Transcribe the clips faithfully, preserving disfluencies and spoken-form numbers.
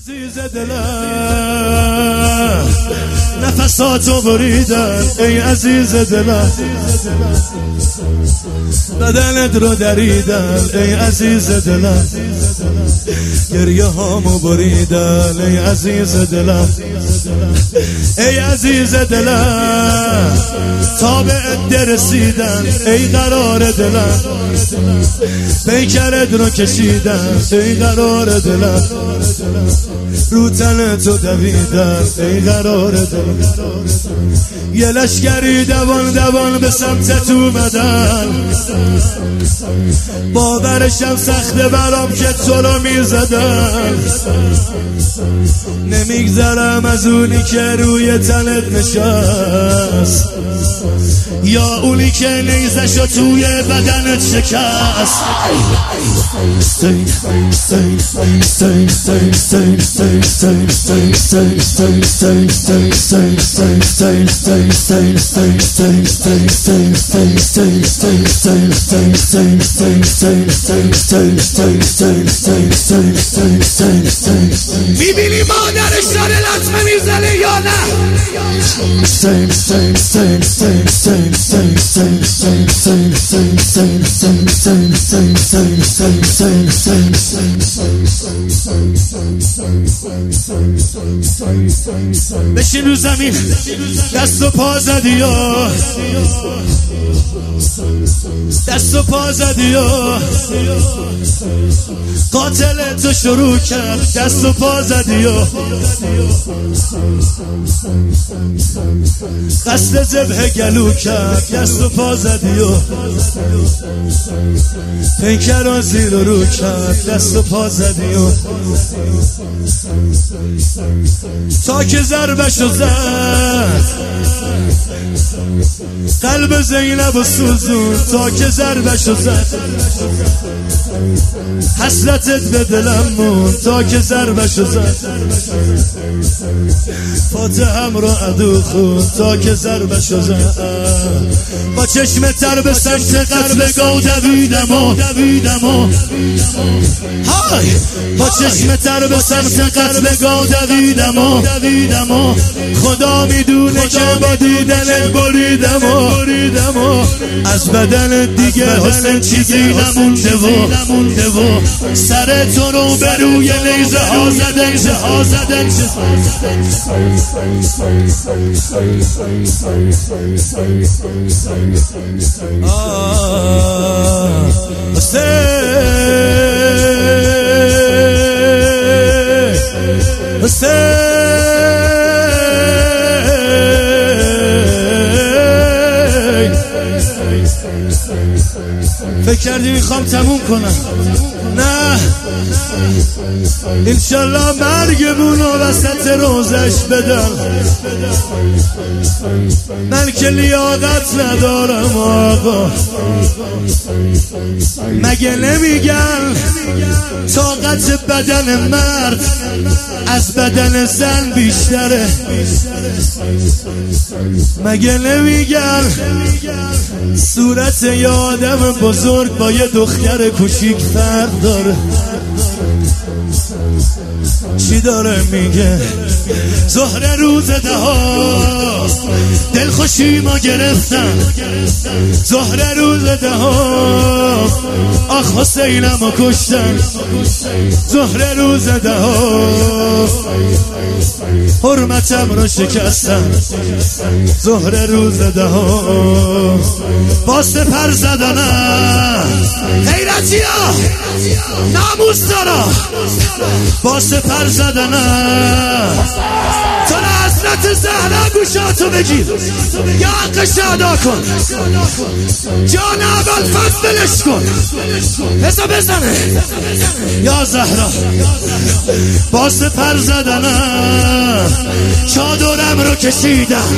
عزیز دلم نفساتو بریدن ای عزیز دلم، بدنت رو دریدن ای عزیز دلم، گریه هامو بریدن ای عزیز دلم، ای عزیز دلم تا به عده رسیدن ای قرار دلم، پیکرت رو کشیدن ای قرار دلم، رو تن تو دویدن ای قرار دلم، یه لشکری دوان دوان به سمتت اومدن، باورشم سخته برام که تو رو میزدن، نمیگذرم از اونی که روی تنت نشست یا اونی که نیزشو توی بدنت شکست. میبینی مادرش داره لطمه میزنه یا نه؟ بشین رو زمین دست و پا زدی یا دست و پا زدی یا قاتل تو شروع کرد، دست و پا زدی یا قصد ذبح گلو کرد، دست و پا زدی یا پیکر رو زیر و رو کرد، دست و پا زدی یا تا که ضربشو زد قلب زینب و سوزون، تا که ضربشو زد حسرتت به دلم مون، تا که ضربشو زد فاتحم رو عدو خون، تا که ضربشو زد با چشم تر به سمت قتل گاو دویدم و دویدم و های با چشم تر به سمت قتل گاو دویدم و دویدم و خدا میدونه که با دیدنت بریدم و بریدم و از بدن دیگه حسن چیزی نمونده و نمونده و سر تو رو به روی نیزه ها زدن نیزه ها زدن آه حسین حسین فکر کردی میخوام تموم کنم؟ نه انشالله مرگمونو وسط روزش بدم، من که لیاقت ندارم آقا، مگه نمیگن طاقت بدن مرد از بدن زن بیشتره، مگه نمیگن صورت یه آدم بزرگ با یه دختر کوچیک فرق داره؟ چی داره میگه؟ ظهر روز ده ها دلخوشی ما گرفتن، ظهر روز ده ها آخ حسینمو کشتن، ظهر روز ده ها حرمتم رو شکستن، ظهر روز ده ها با سپر زدنم غیرتی ها ناموس دارا با سپر زدنم، تو حضرت زهرا گوشاتو بگیر یا حقش ادا کن، جان اول فضلش کن حسا بزنه یا زهرا با سپر زدنم، چادرم رو کشیدم،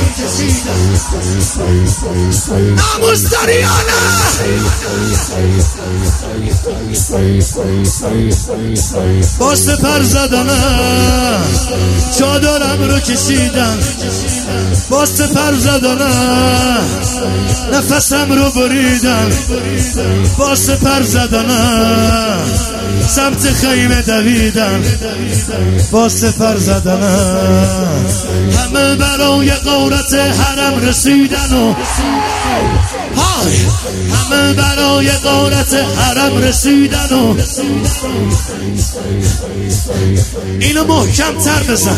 ناموس داری یا نه؟ با سپر زدنم چادرم رو کشیدم، کشیدن با سپر زدنم، نفسم رو بریدن با سپر زدنم، سمت خیمه دویدن با سپر زدنم، همه برای غارت حرم رسیدن و های همه برای غارت حرم رسیدن و اینو محکم تر بزن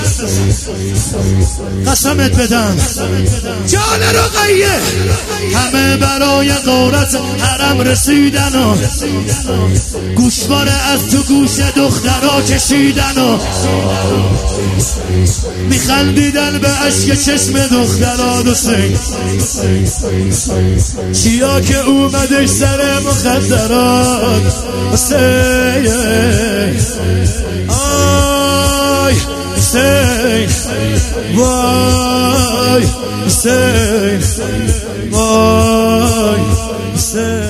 قسمت بدم جان رقیه، همه برای غارت حرم رسیدن و گوشواره از تو گوش دخترها کشیدن و میخندیدن به اشک چشم دخترها دوستین چیا که اومدش سر مخدرات حسین آی حسین وای حسین وای حسین